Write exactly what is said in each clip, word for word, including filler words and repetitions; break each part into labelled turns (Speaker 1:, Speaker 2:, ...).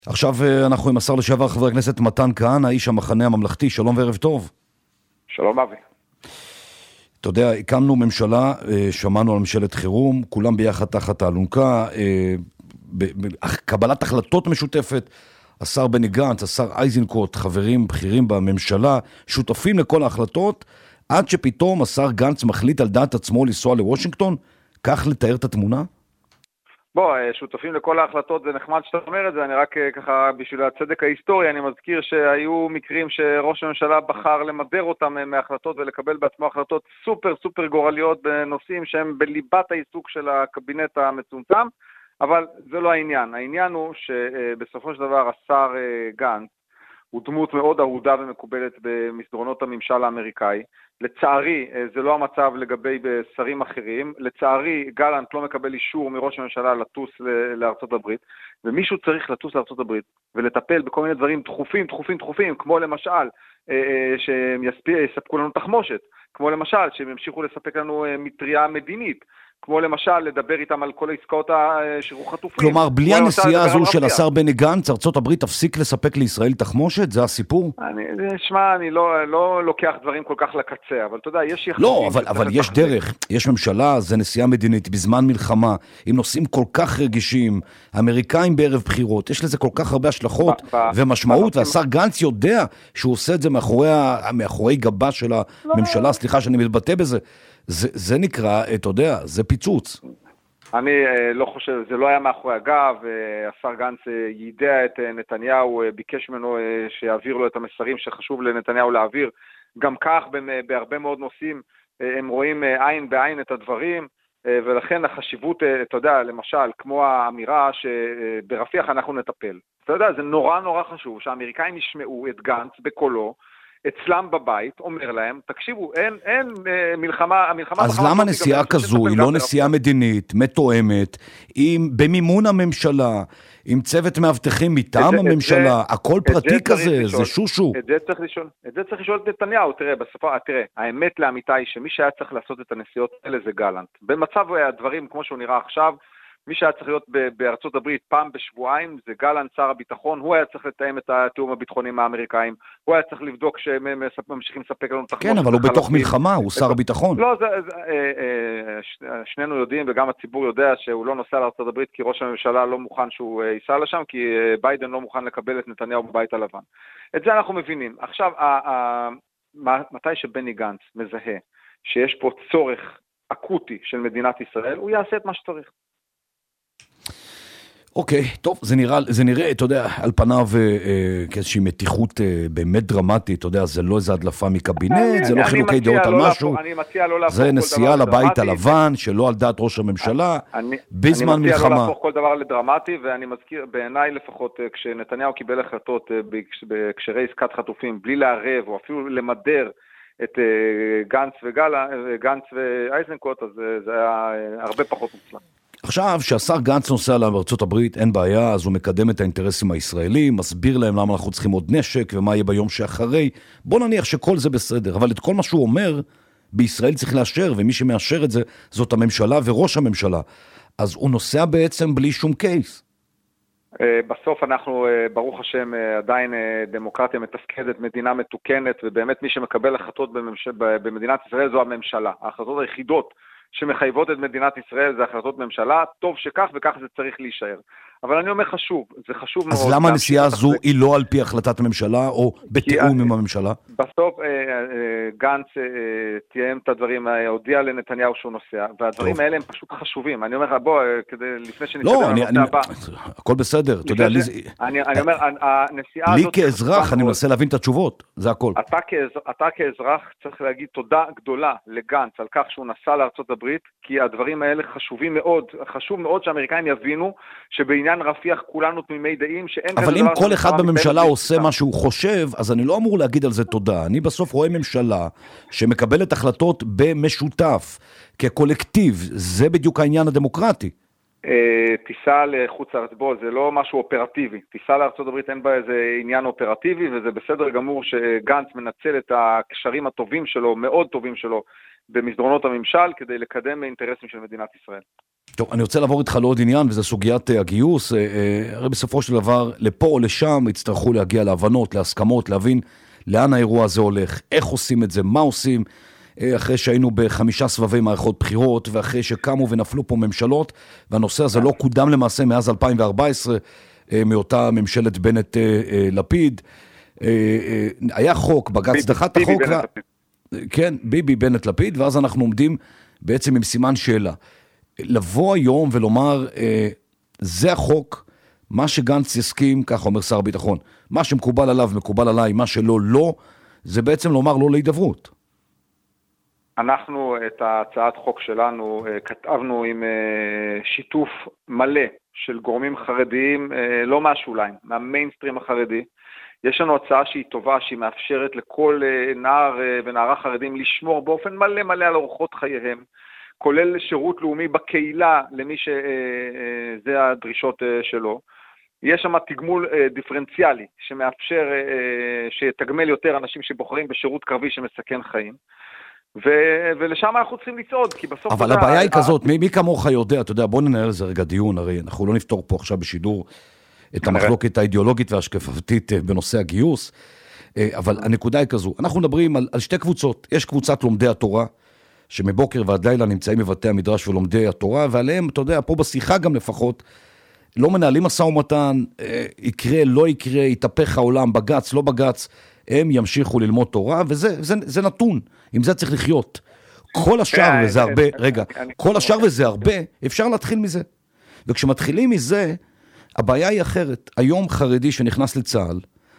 Speaker 1: עכשיו אנחנו עם השר לשעבר חבר הכנסת מתן כהנא, איש המחנה הממלכתי. שלום וערב טוב.
Speaker 2: שלום אבי.
Speaker 1: אתה יודע, הקמנו ממשלה, שמענו על ממשלת חירום, כולם ביחד תחת האלונקה, קבלת החלטות משותפת, השר בני גנץ, השר איזנקוט, חברים בכירים בממשלה, שותפים לכל ההחלטות, עד שפתאום השר גנץ מחליט על דעת עצמו לנסוע לוושינגטון. כך לתאר את התמונה?
Speaker 2: בוא, שותפים לכל ההחלטות, זה נחמד שאתה אומר את זה, אני רק ככה בשביל הצדק ההיסטורי, אני מזכיר שהיו מקרים שראש הממשלה בחר למדר אותם מההחלטות ולקבל בעצמו החלטות סופר סופר גורליות בנושאים שהם בליבת העיסוק של הקבינט המצומצם, אבל זה לא העניין. העניין הוא שבסופו של דבר השר גנץ הוא דמות מאוד אהודה ומקובלת במסדרונות הממשל האמריקאי. לצערי, זה לא המצב לגבי שרים אחרים. לצערי, גלנט לא מקבל אישור מראש הממשלה לטוס לארצות הברית, ומישהו צריך לטוס לארצות הברית ולטפל בכל מיני דברים דחופים, דחופים, דחופים, כמו למשל, שהם יספקו לנו תחמושת, כמו למשל, שהם ימשיכו לספק לנו מטריה מדינית, כמו למשל לדבר איתם על כל העסקאות שחרור חטופים.
Speaker 1: כלומר, בלי הנסיעה הזו של השר בני גנץ, ארצות הברית תפסיק לספק לישראל תחמושת? זה הסיפור?
Speaker 2: אני, שמע, אני לא, לא לוקח דברים כל כך לקצה, אבל אתה יודע, יש יחסים...
Speaker 1: לא, אבל, אבל יש דרך, יש ממשלה, זה נסיעה מדינית, בזמן מלחמה, עם נושאים כל כך רגישים, אמריקאים בערב בחירות, יש לזה כל כך הרבה השלכות ב- ומשמעות, ב- והשר גנץ יודע שהוא עושה את זה מאחורי, מאחורי גבה של הממשלה, לא. סליחה שאני מתבטא בזה, זה, זה נקרא, אתה יודע, זה פיצוץ.
Speaker 2: אני אה, לא חושב, זה לא היה מאחורי הגב, אה, השר גנץ אה, יידע את אה, נתניהו, אה, ביקש ממנו אה, שיעביר לו את המסרים שחשוב לנתניהו להעביר. גם כך ב- בהרבה מאוד נושאים אה, הם רואים אה, עין בעין את הדברים, אה, ולכן החשיבות, אה, אתה יודע, למשל, כמו האמירה שברפיח אנחנו נטפל. אתה יודע, זה נורא נורא חשוב שהאמריקאים ישמעו את גנץ בקולו, אצלם בבית, אומר להם, תקשיבו, אין, אין אה, מלחמה, המלחמה...
Speaker 1: אז למה נסיעה כזו, היא לא נסיעה מדינית, מתואמת, עם, במימון הממשלה, עם צוות מאבטחים מטעם הממשלה, הכל פרטי כזה, זה שושו.
Speaker 2: את זה צריך לשאול, את זה צריך לשאול את נתניהו, תראה, בסופו, תראה, האמת לאמיתה היא שמי שהיה צריך לעשות את הנסיעות האלה זה גלנט. במצב הדברים, כמו שהוא נראה עכשיו, מי שהיה צריך להיות בארצות הברית פעם בשבועיים זה גלנט, שר הביטחון, הוא היה צריך לתאם את התיאום הביטחוניים האמריקאים, הוא היה צריך לבדוק שהם ממשיכים לספק לנו תחמושת.
Speaker 1: כן, אבל הוא בתוך מלחמה, הוא שר הביטחון.
Speaker 2: לא, זה, זה, שנינו יודעים וגם הציבור יודע שהוא לא נוסע לארצות הברית כי ראש הממשלה לא מוכן שהוא ייסע לשם, כי ביידן לא מוכן לקבל את נתניהו בבית הלבן. את זה אנחנו מבינים. עכשיו, מתי שבני גנץ מזהה שיש פה צורך אקוטי של מדינת ישראל, הוא יעשה את מה שצריך.
Speaker 1: אוקיי, טוב, זה נראה, זה נראה, אתה יודע, על פניו אה, כאיזושהי מתיחות אה, באמת דרמטית, אתה יודע, זה לא איזה הדלפה מקבינט, אני, זה לא חילוקי דעות על משהו,
Speaker 2: לא
Speaker 1: זה נסיעה לבית הלבן, שלא על דעת ראש הממשלה,
Speaker 2: אני,
Speaker 1: בזמן
Speaker 2: אני
Speaker 1: מלחמה.
Speaker 2: אני מציע לא להפוך כל דבר לדרמטי, ואני מזכיר, בעיניי לפחות, כשנתניהו קיבל החלטות בהקשרי עסקת חטופים, בלי לערב, או אפילו למדר את גנץ וגלה, גנץ ואייזנקוט, אז זה היה הרבה פחות מוצלח.
Speaker 1: עכשיו, שהשר גנץ נוסע לארצות הברית, אין בעיה, אז הוא מקדם את האינטרסים הישראלים, מסביר להם למה אנחנו צריכים עוד נשק, ומה יהיה ביום שאחרי. בוא נניח שכל זה בסדר, אבל את כל מה שהוא אומר, בישראל צריך לאשר, ומי שמאשר את זה, זאת הממשלה וראש הממשלה. אז הוא נוסע בעצם בלי שום קייס.
Speaker 2: בסוף אנחנו, ברוך השם, עדיין דמוקרטיה מתפקדת, מדינה מתוקנת, ובאמת מי שמקבל החלטות במדינת ישראל זו הממשלה. ההחלטות היחידות שמחייבות את מדינת ישראל זה החלטות ממשלה, טוב שכך וכך זה צריך להישאר. אבל אני אומר חשוב, זה חשוב מאוד.
Speaker 1: אז למה הנסיעה הזו היא לא על פי החלטת הממשלה או בתיאום עם הממשלה?
Speaker 2: בסוף גנץ תיאם את הדברים, הודיע לנתניהו שהוא נוסע, והדברים האלה הם פשוט חשובים. אני אומר לך, בוא, לפני שנתקדם לנושא הבא.
Speaker 1: הכל בסדר, אתה יודע,
Speaker 2: אני אומר, הנסיעה הזאת...
Speaker 1: לי כאזרח, אני מנסה להבין את התשובות, זה הכל.
Speaker 2: אתה כאזרח צריך להגיד תודה גדולה לגנץ על כך שהוא נסע לארצות הברית, כי הדברים האלה חשובים מאוד, חשוב מאוד שהאמריקאים יבינו שבעניין רפיח כולנו תמימי דעים שאין...
Speaker 1: אבל אם כל אחד בממשלה עושה מה שהוא חושב, אז אני לא אמור להגיד על זה תודה. אני בסוף רואה ממשלה שמקבלת החלטות במשותף, כקולקטיב. זה בדיוק העניין הדמוקרטי.
Speaker 2: טיסה לחוץ לארץ, בוא, זה לא משהו אופרטיבי. טיסה לארצות הברית אין בה איזה עניין אופרטיבי, וזה בסדר גמור שגנץ מנצל את הקשרים הטובים שלו, מאוד טובים שלו, במסדרונות הממשל כדי לקדם אינטרסים של מדינת ישראל.
Speaker 1: טוב, אני רוצה לעבור איתך לעוד עניין, וזה סוגיית הגיוס. הרי בסופו של דבר, לפה או לשם יצטרכו להגיע להבנות, להסכמות, להבין לאן האירוע הזה הולך, איך עושים את זה, מה עושים, אחרי שהיינו בחמישה סבבי מערכות בחירות, ואחרי שקמו ונפלו פה ממשלות, והנושא הזה לא קודם למעשה מאז אלפיים וארבע עשרה, מאותה ממשלת בנט-לפיד. היה חוק, בג"ץ דחה את החוק, כן, ביבי בנט-לפיד, ואז אנחנו עומדים בעצם עם סימן שאלה. לבוא היום ולומר, זה החוק, מה שגנץ יסכים, כך אומר שר הביטחון, מה שמקובל עליו מקובל עליי, מה שלא לא, זה בעצם לומר לא להידברות.
Speaker 2: אנחנו את הצעת חוק שלנו כתבנו עם שיתוף מלא של גורמים חרדיים, לא מהשוליים, מהמיינסטרים החרדי. יש לנו הצעה שהיא טובה, שהיא מאפשרת לכל נער ונערה חרדים לשמור באופן מלא מלא על אורחות חייהם, כולל שירות לאומי בקהילה למי שזה הדרישות שלו. יש שם תגמול דיפרנציאלי שמאפשר שתגמל יותר אנשים שבוחרים בשירות קרבי שמסכן חיים. ו- ולשם אנחנו צריכים לצעוד, כי בסוף...
Speaker 1: אבל הבעיה היא כזאת, מי, מי כמוך יודע, אתה יודע, בוא ננהל איזה רגע דיון, הרי אנחנו לא נפתור פה עכשיו בשידור את המחלוקת האידיאולוגית והשקפתית בנושא הגיוס, אבל הנקודה היא כזו, אנחנו מדברים על, על שתי קבוצות, יש קבוצת לומדי התורה, שמבוקר ועד לילה נמצאים בבתי המדרש ולומדי התורה, ועליהם, אתה יודע, פה בשיחה גם לפחות, לא מנהלים משא ומתן, יקרה, לא יקרה, יתהפך העולם, בגץ, לא בגץ, הם ימשיכו ללמוד תורה, וזה זה, זה נתון, עם זה צריך לחיות. כל השאר וזה הרבה, רגע, כל השאר וזה הרבה, אפשר להתחיל מזה. וכשמתחילים מזה, הבעיה היא אחרת. היום חרדי שנכנס לצה"ל,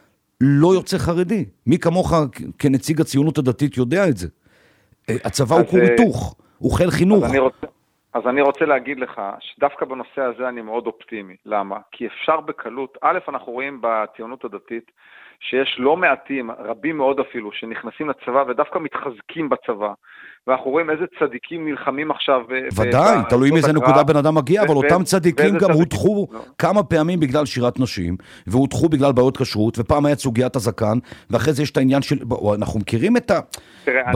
Speaker 1: לא יוצא חרדי. מי כמוך כנציג הציונות הדתית יודע את זה. הצבא הוא כור היתוך, הוא חיל חינוך.
Speaker 2: אז אני רוצה, אז אני רוצה להגיד לך שדווקא בנושא הזה אני מאוד אופטימי. למה? כי אפשר בקלות, א', אנחנו רואים בציונות הדתית, שיש לא מעטים, רבים מאוד אפילו, שנכנסים לצבא ודווקא מתחזקים בצבא, ואנחנו רואים איזה צדיקים נלחמים עכשיו.
Speaker 1: ודאי, תלוי מאיזה נקודה בן אדם מגיע, אבל אותם צדיקים גם הודחו כמה פעמים בגלל שירת נשים, והודחו בגלל בעיות כשרות, ופעם היה סוגיית הזקן, ואחרי זה יש את העניין של, אנחנו מכירים את ה...
Speaker 2: תראה,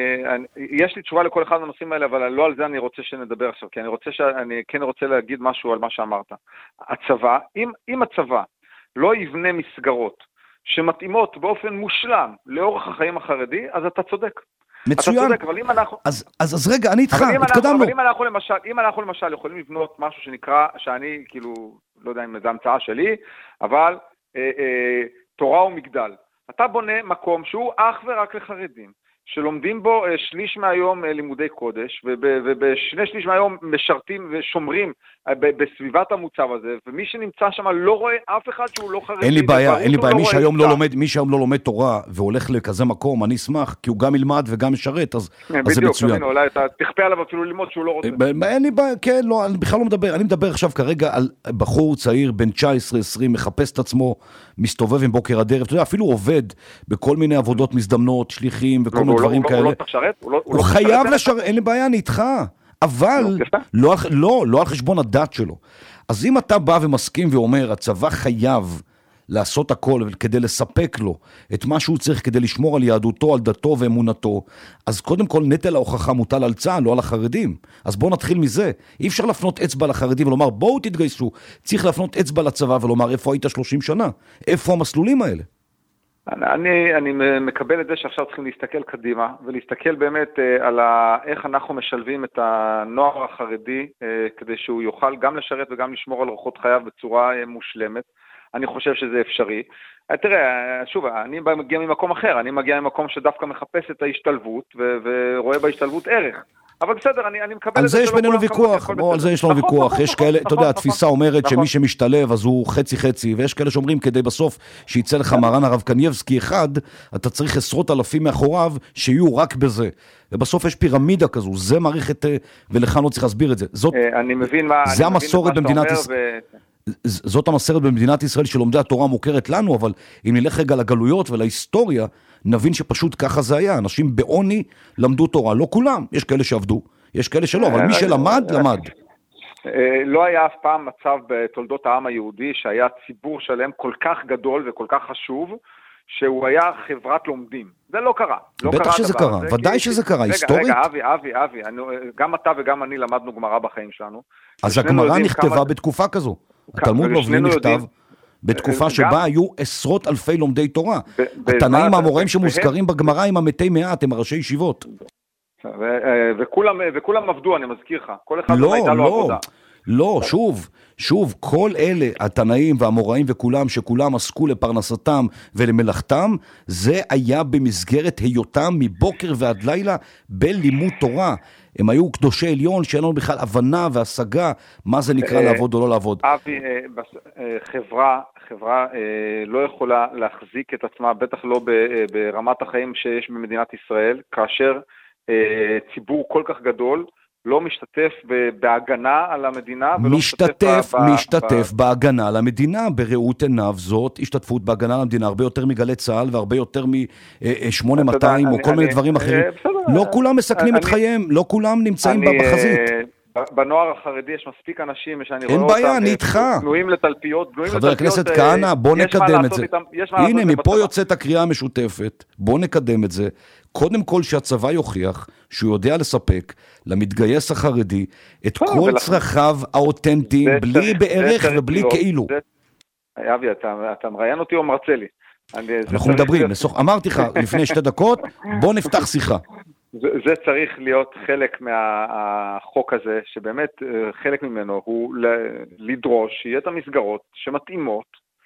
Speaker 2: יש לי תשובה לכל אחד מהנושאים האלה, אבל לא על זה אני רוצה שנדבר עכשיו, כי אני רוצה שאני כן רוצה להגיד משהו על מה שאמרת. הצבא, אם הצבא לא יבנה מסגרות שמתאימות באופן מושלם לאורך החיים החרדי, אז אתה צודק.
Speaker 1: מצוין.
Speaker 2: אתה צודק, אבל אם אנחנו...
Speaker 1: אז, אז, אז רגע, אני איתך,
Speaker 2: התקדמנו. אבל אם אנחנו למשל, אם אנחנו למשל יכולים לבנות משהו שנקרא, שאני כאילו, לא יודע אם זה המצאה שלי, אבל אה, אה, תורה ומגדל. אתה בונה מקום שהוא אך ורק לחרדים, שלומדים בו שליש מהיום לימודי קודש, ובשני שליש מהיום משרתים ושומרים בסביבת המוצב הזה, ומי שנמצא שם לא רואה אף אחד שהוא לא חרדי.
Speaker 1: אין לי בעיה, אין לי בעיה, מי שהיום לא לומד, מי שהיום לא לומד תורה והולך לכזה מקום, אני אשמח, כי הוא גם ילמד וגם משרת, אז זה מצוין.
Speaker 2: בדיוק, אולי אתה תכפה עליו אפילו ללמוד שהוא לא רוצה.
Speaker 1: אין לי בעיה, כן, לא, אני בכלל לא מדבר, אני מדבר עכשיו כרגע על בחור צעיר, בן תשע עשרה עשרים, מחפש את עצמו, מסתובב עם בוקר הדרך, אתה יודע, אפילו עובד בכל מיני עבודות מזדמנות, שליחים וכל מיני דברים כאלה.
Speaker 2: הוא לא צריך לשרת?
Speaker 1: הוא חייב לשרת, אין לי בעיה, אני איתך. אבל לא, לא, לא על חשבון הדת שלו. אז אם אתה בא ומסכים ואומר, הצבא חייב לעשות הכל כדי לספק לו את מה שהוא צריך כדי לשמור על יהדותו, על דתו ואמונתו, אז קודם כל נטל ההוכחה מוטל על צה"ל, לא על החרדים. אז בואו נתחיל מזה. אי אפשר להפנות אצבע לחרדים ולומר, בואו תתגייסו. צריך להפנות אצבע לצבא ולומר, איפה היית שלושים שנה? איפה המסלולים האלה?
Speaker 2: אני, אני מקבל את זה שעכשיו צריכים להסתכל קדימה, ולהסתכל באמת על ה, איך אנחנו משלבים את הנוער החרדי, כדי שהוא יוכל גם לשרת וגם לשמור על אורחות חייו בצורה מושלמת. אני חושב שזה אפשרי. תראה, שוב, אני מגיע ממקום אחר, אני מגיע ממקום שדווקא מחפש את ההשתלבות, ו- ורואה בהשתלבות ערך. אבל בסדר, אני, אני מקבל
Speaker 1: על
Speaker 2: את זה.
Speaker 1: על זה יש בינינו ויכוח, או על זה יש לנו ויכוח. יש כאלה, אתה יודע, התפיסה אומרת שמי שמשתלב אז הוא חצי חצי, ויש כאלה שאומרים כדי בסוף שיצא לך מרן הרב קנייבסקי אחד, אתה צריך עשרות אלפים מאחוריו שיהיו רק בזה. ובסוף יש פירמידה כזו, זה מערכת, ולך לא צריך להסביר את זה. זאת,
Speaker 2: אני מבין מה,
Speaker 1: זה המסורת במדינת ישראל. זאת המסורת במדינת ישראל שלומדי התורה מוכרת לנו, אבל אם נלך רגע לגלויות ולהיסטוריה, נבין שפשוט ככה זה היה. אנשים בעוני למדו תורה, לא כולם. יש כאלה שעבדו, יש כאלה שלא, אבל מי שלמד, למד.
Speaker 2: לא היה אף פעם מצב בתולדות העם היהודי שהיה ציבור שלם כל כך גדול וכל כך חשוב, שהוא היה חברת לומדים. זה לא קרה. לא
Speaker 1: בטח
Speaker 2: קרה
Speaker 1: שזה קרה,
Speaker 2: זה,
Speaker 1: ודאי
Speaker 2: כי,
Speaker 1: שזה קרה,
Speaker 2: רגע,
Speaker 1: היסטורית.
Speaker 2: רגע, אבי, אבי, אבי, אני, גם אתה וגם אני למדנו גמרא בחיים שלנו.
Speaker 1: אז הגמרא נכתבה כמה... בתקופה כזו. התלמוד בבלי נכתב בתקופה שבה גם... היו עשרות אלפי לומדי תורה. ב- התנאים המוראים שמוזכרים בגמרא עם המתי מעט, הם ראשי ישיבות.
Speaker 2: ו- וכולם, וכולם עבדו, אני מזכיר לך. כל אחד לא, הייתה לו
Speaker 1: לא.
Speaker 2: עבודה.
Speaker 1: לא, שוב, שוב, כל אלה, התנאים והמוראים וכולם, שכולם עסקו לפרנסתם ולמלאכתם, זה היה במסגרת היותם מבוקר ועד לילה בלימוד תורה. הם היו קדושי עליון שאין לנו בכלל הבנה והשגה מה זה נקרא לעבוד או לא לעבוד.
Speaker 2: אבי, חברה, חברה לא יכולה להחזיק את עצמה, בטח לא ברמת החיים שיש במדינת ישראל, כאשר ציבור כל כך גדול, לא משתתף בהגנה על המדינה, ולא
Speaker 1: משתתף, משתתף בהגנה על המדינה, בראות עיניו זאת, השתתפות בהגנה על המדינה, הרבה יותר מגלי צה"ל, והרבה יותר מ-שמונה מאתיים, או כל מיני דברים אחרים. לא כולם מסכנים את חייהם, לא כולם נמצאים בחזית.
Speaker 2: בנוער החרדי יש מספיק אנשים שאני רואה
Speaker 1: אותם, אין בעיה, אני איתך.
Speaker 2: בנויים לתלפיות,
Speaker 1: חבר הכנסת כהנא, בוא נקדם את זה. הנה, מפה יוצאת הקריאה המשותפת, בוא נקדם את זה. קודם כל שהצבא יוכיח שהוא יודע לספק למתגייס החרדי את כל צרכיו האותנטיים, בלי בערך ובלי כאילו.
Speaker 2: אבי, אתה מראיין אותי או מרצה לי?
Speaker 1: אנחנו מדברים, אמרתי לך לפני שתי דקות, בוא נפתח שיחה.
Speaker 2: זה, זה צריך להיות חלק מהחוק הזה, שבאמת חלק ממנו הוא לדרוש שיהיה את המסגרות שמתאימות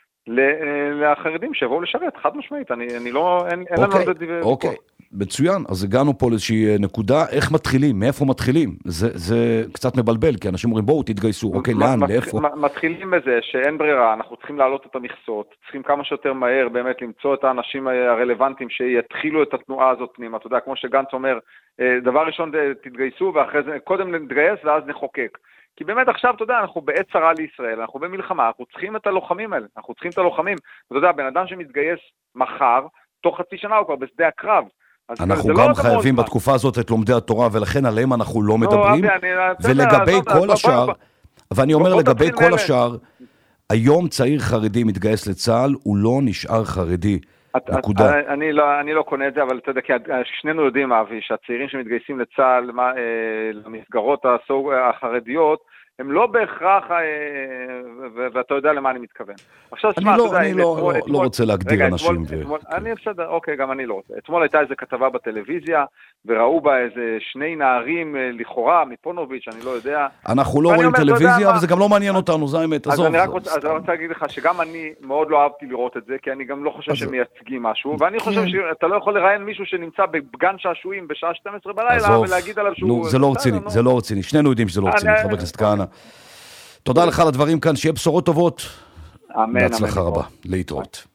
Speaker 2: לחרדים שיבואו לשרת, חד משמעית. אני, אני לא, אין, אין
Speaker 1: אוקיי,
Speaker 2: לנו עוד דיבר.
Speaker 1: אוקיי, מצוין. אז הגענו פה לאיזושהי נקודה, איך מתחילים, מאיפה מתחילים? זה, זה קצת מבלבל, כי אנשים אומרים, בואו תתגייסו, אוקיי, לאן, לאיפה?
Speaker 2: מתחילים בזה שאין ברירה, אנחנו צריכים להעלות את המכסות, צריכים כמה שיותר מהר באמת למצוא את האנשים הרלוונטיים שיתחילו את התנועה הזאת פנימה. אתה יודע, כמו שגנץ אומר, דבר ראשון תתגייסו, ואחרי זה, קודם נתגייס ואז נחוקק. כי באמת עכשיו, אתה יודע, אנחנו בעת צרה לישראל, אנחנו במלחמה, אנחנו צריכים את הלוחמים האלה, אנחנו צריכים את הלוחמים. אתה יודע, בן אדם שמתגייס מחר, תוך חצי שנה הוא כבר בשדה הקרב.
Speaker 1: אנחנו גם חייבים בתקופה הזאת את לומדי התורה, ולכן עליהם אנחנו לא מדברים. ולגבי כל השאר, ואני אומר לגבי כל השאר, היום צעיר חרדי מתגייס לצה"ל, הוא לא נשאר חרדי. נקודה.
Speaker 2: אני לא, אני לא קונה את זה, אבל אתה יודע, כי שנינו יודעים, אבי, שהצעירים שמתגייסים לצה"ל, למסגרות החרדיות, הם לא בהכרח, ואתה יודע למה אני מתכוון. עכשיו,
Speaker 1: אני לא רוצה להגדיר אנשים.
Speaker 2: אני בסדר, אוקיי, גם אני לא רוצה. אתמול הייתה איזו כתבה בטלוויזיה, וראו בה איזה שני נערים לכאורה, מפונוביץ', אני לא יודע.
Speaker 1: אנחנו לא רואים טלוויזיה, וזה גם לא מעניין אותנו, זה האמת.
Speaker 2: אז אני רק רוצה להגיד לך, שגם אני מאוד לא אהבתי לראות את זה, כי אני גם לא חושב שמייצגים משהו, ואני חושב שאתה לא יכול לראיין מישהו שנמצא בגן שעשועים בשעה שתים עשרה בלילה, ולהגיד עליו שהוא...
Speaker 1: זה לא רציני, זה לא רציני. שנינו יודעים שזה לא רציני, חבר הכנסת כהנא. תודה לך על הדברים כאן, שיהיה בשורות טובות.
Speaker 2: אמן, אמן.
Speaker 1: בהצלחה רבה, להתראות.